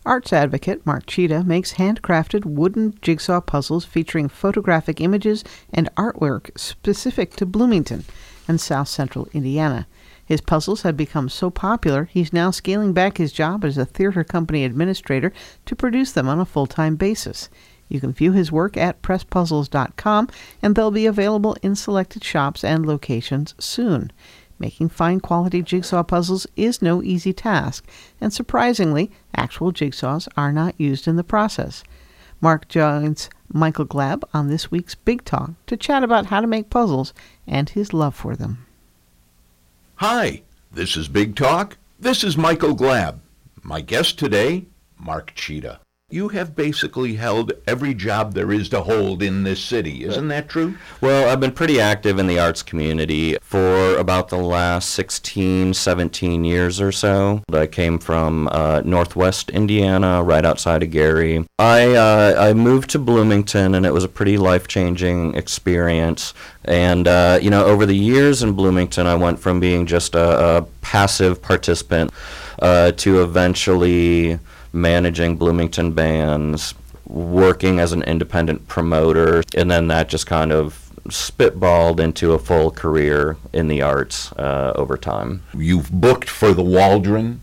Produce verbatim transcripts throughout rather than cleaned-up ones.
Arts advocate Mark Cheetah makes handcrafted wooden jigsaw puzzles featuring photographic images and artwork specific to Bloomington and South Central Indiana. His puzzles have become so popular, he's now scaling back his job as a theater company administrator to produce them on a full-time basis. You can view his work at press puzzles dot com, and they'll be available in selected shops and locations soon. Making fine quality jigsaw puzzles is no easy task, and surprisingly, actual jigsaws are not used in the process. Mark joins Michael Glab on this week's Big Talk to chat about how to make puzzles and his love for them. Hi, this is Big Talk. This is Michael Glab. My guest today, Mark Cheetah. You have basically held every job there is to hold in this city, isn't that true? Well, I've been pretty active in the arts community for about the last sixteen, seventeen years or so. I came from uh, Northwest Indiana, right outside of Gary. I uh, I moved to Bloomington, and it was a pretty life-changing experience. And, uh, you know, over the years in Bloomington, I went from being just a, a passive participant uh, to eventually managing Bloomington bands, working as an independent promoter, and then that just kind of spitballed into a full career in the arts uh, over time. You've booked for the Waldron.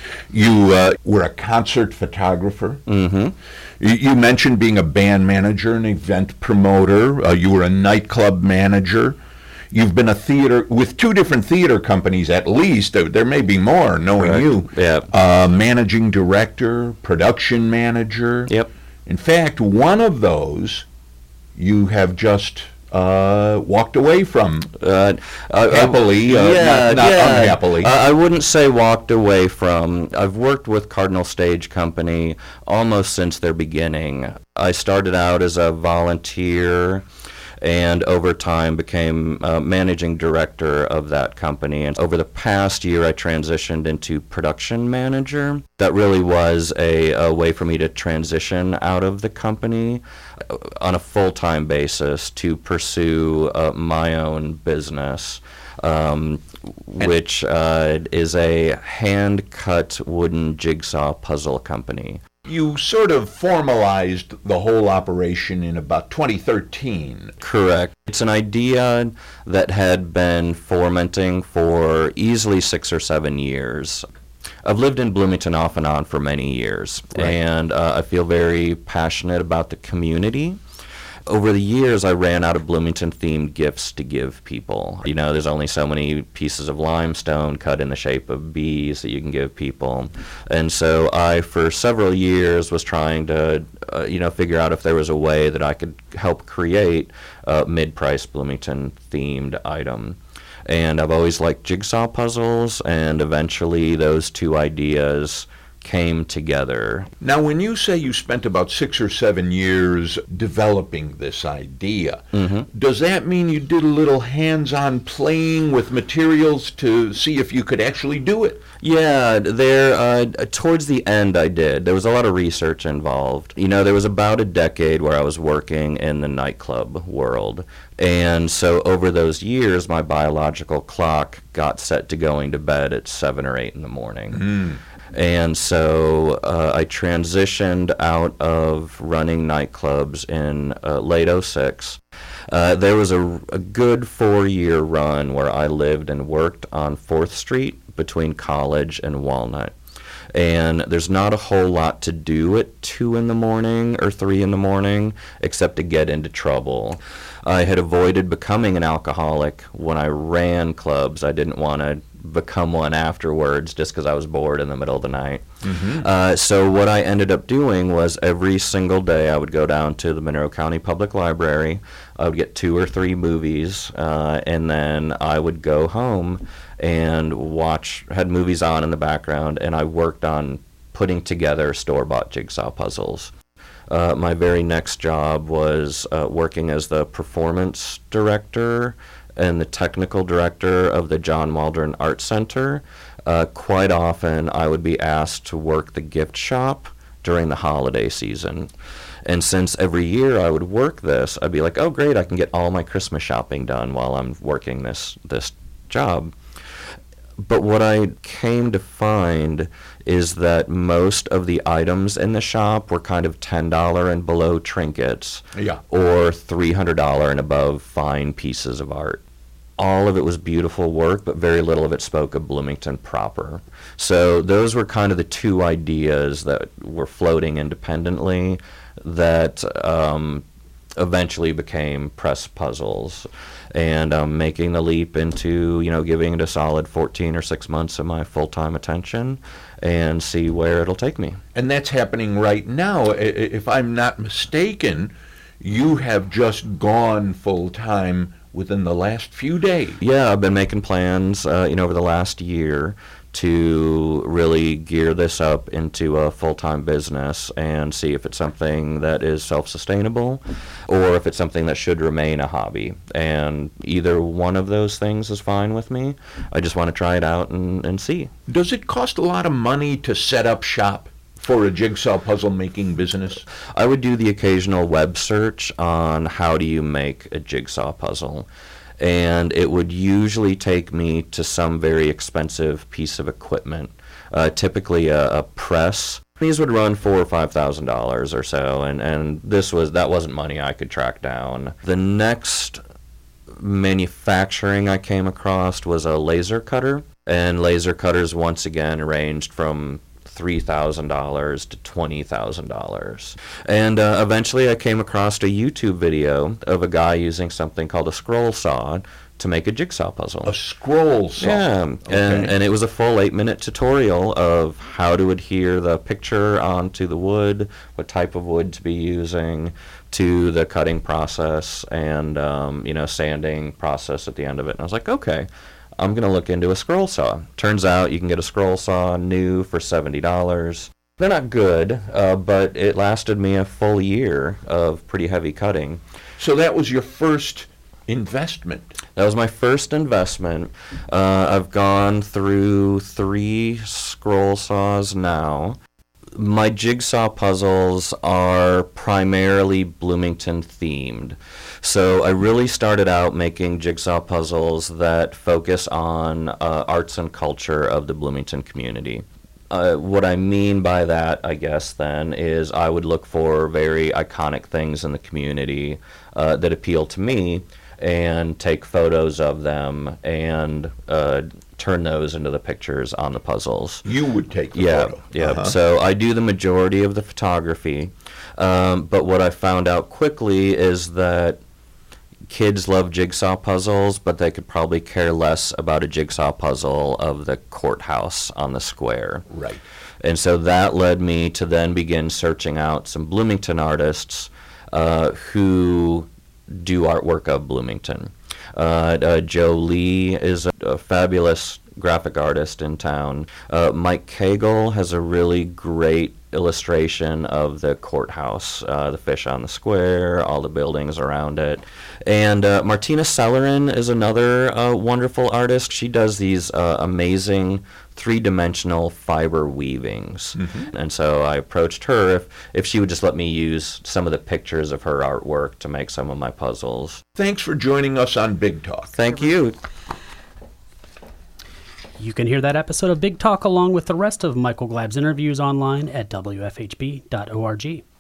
You uh, were a concert photographer. Mm-hmm. You, you mentioned being a band manager, an event promoter. Uh, you were a nightclub manager. You've been a theater with two different theater companies at least. There, there may be more, knowing Correct. you. Yeah. Uh, managing director, production manager. Yep. In fact, one of those you have just uh, walked away from. Uh, uh, happily, uh, yeah, not, not yeah. unhappily. Uh, I wouldn't say walked away from. I've worked with Cardinal Stage Company almost since their beginning. I started out as a volunteer, and over time became uh, managing director of that company. And over the past year, I transitioned into production manager. That really was a, a way for me to transition out of the company uh, on a full-time basis to pursue uh, my own business, um, which uh, is a hand-cut wooden jigsaw puzzle company. You sort of formalized the whole operation in about twenty thirteen. Correct. It's an idea that had been fermenting for easily six or seven years. I've lived in Bloomington off and on for many years, right. and uh, I feel very passionate about the community. Over the years, I ran out of Bloomington-themed gifts to give people. You know, there's only so many pieces of limestone cut in the shape of bees that you can give people. And so I, for several years, was trying to, uh, you know, figure out if there was a way that I could help create a mid-price Bloomington-themed item. And I've always liked jigsaw puzzles, and eventually those two ideas came together. Now, when you say you spent about six or seven years developing this idea, mm-hmm. does that mean you did a little hands-on playing with materials to see if you could actually do it? Yeah, there. Uh, towards the end, I did. There was a lot of research involved. You know, there was about a decade where I was working in the nightclub world. And so over those years, my biological clock got set to going to bed at seven or eight in the morning. Mm. And so uh, I transitioned out of running nightclubs in uh, late oh six. Uh, there was a, a good four-year run where I lived and worked on fourth Street between College and Walnut. And there's not a whole lot to do at two in the morning or three in the morning except to get into trouble. I had avoided becoming an alcoholic when I ran clubs. I didn't want to become one afterwards just because I was bored in the middle of the night. Mm-hmm. Uh, so what I ended up doing was every single day I would go down to the Monroe County Public Library. I would get two or three movies, uh, and then I would go home and watch, had movies on in the background, and I worked on putting together store-bought jigsaw puzzles. Uh, my very next job was uh, working as the performance director and the technical director of the John Waldron Art Center. Uh, quite often I would be asked to work the gift shop during the holiday season. And since every year I would work this, I'd be like, oh great, I can get all my Christmas shopping done while I'm working this this job. But what I came to find is that most of the items in the shop were kind of ten dollars and below trinkets, Yeah. or three hundred dollars and above fine pieces of art. All of it was beautiful work, but very little of it spoke of Bloomington proper. So those were kind of the two ideas that were floating independently that um, eventually became Press Puzzles. And um, making the leap into, you know, giving it a solid fourteen or six months of my full-time attention and see where it'll take me. And that's happening right now. I- i- If I'm not mistaken, you have just gone full-time within the last few days. Yeah, I've been making plans, uh, you know, over the last year to really gear this up into a full-time business and see if it's something that is self-sustainable or if it's something that should remain a hobby. And either one of those things is fine with me. I just want to try it out and, and see. Does it cost a lot of money to set up shop for a jigsaw puzzle making business? I would do the occasional web search on how do you make a jigsaw puzzle. And it would usually take me to some very expensive piece of equipment, uh, typically a, a press. These would run four or five thousand dollars or so, and, and this was that wasn't money I could track down. The next manufacturing I came across was a laser cutter, and laser cutters once again ranged from three thousand dollars to twenty thousand dollars. And uh, eventually I came across a YouTube video of a guy using something called a scroll saw to make a jigsaw puzzle. A scroll saw? Yeah, Okay. and, and it was a full eight-minute tutorial of how to adhere the picture onto the wood, what type of wood to be using, to the cutting process, and, um, you know, sanding process at the end of it. And I was like, okay, I'm going to look into a scroll saw. Turns out you can get a scroll saw new for seventy dollars. They're not good, uh, but it lasted me a full year of pretty heavy cutting. So that was your first investment? That was my first investment. Uh, I've gone through three scroll saws now. My jigsaw puzzles are primarily Bloomington themed. So I really started out making jigsaw puzzles that focus on uh, arts and culture of the Bloomington community. Uh, what I mean by that, I guess, then, is I would look for very iconic things in the community uh, that appeal to me and take photos of them and uh, turn those into the pictures on the puzzles. You would take the Yeah, photo? yeah. Uh-huh. So I do the majority of the photography, um, but what I found out quickly is that kids love jigsaw puzzles, but they could probably care less about a jigsaw puzzle of the courthouse on the square. Right. And so that led me to then begin searching out some Bloomington artists uh, who do artwork of Bloomington. Uh, uh, Joe Lee is a, a fabulous graphic artist in town. Uh, Mike Cagle has a really great illustration of the courthouse, uh, the fish on the square, all the buildings around it. And uh, Martina Sellerin is another uh, wonderful artist. She does these uh, amazing three-dimensional fiber weavings. Mm-hmm. And so I approached her if, if she would just let me use some of the pictures of her artwork to make some of my puzzles. Thanks for joining us on Big Talk. Thank you. You can hear that episode of Big Talk along with the rest of Michael Glab's interviews online at W F H B dot org.